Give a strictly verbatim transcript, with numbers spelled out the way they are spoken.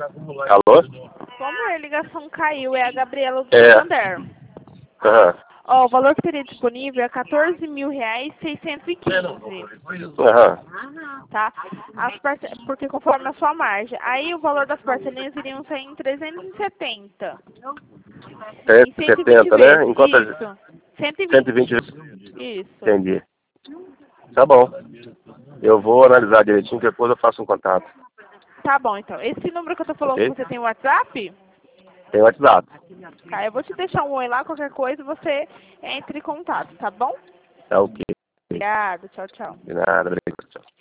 Alô? Como a ligação caiu, é a Gabriela do É. Santander. Aham. Ó, o valor que teria disponível é quatorze mil reais seiscentos e quinze, Aham. tá? As parce... Porque conforme a sua margem. Aí o valor das parcelinhas iriam sair em trezentos e setenta. Em trezentos e setenta, né? vezes. Enquanto a... Isso. cento e cento e vinte. vinte. Isso. Entendi. Tá bom. Eu vou analisar direitinho, depois eu faço um contato. Tá bom, então. Esse número que eu tô falando, Ok? você tem WhatsApp? Tem WhatsApp. Tá, eu vou te deixar um oi lá, qualquer coisa você entre em contato, tá bom? Tá ok. Obrigada, tchau, tchau. De nada, obrigado. Tchau.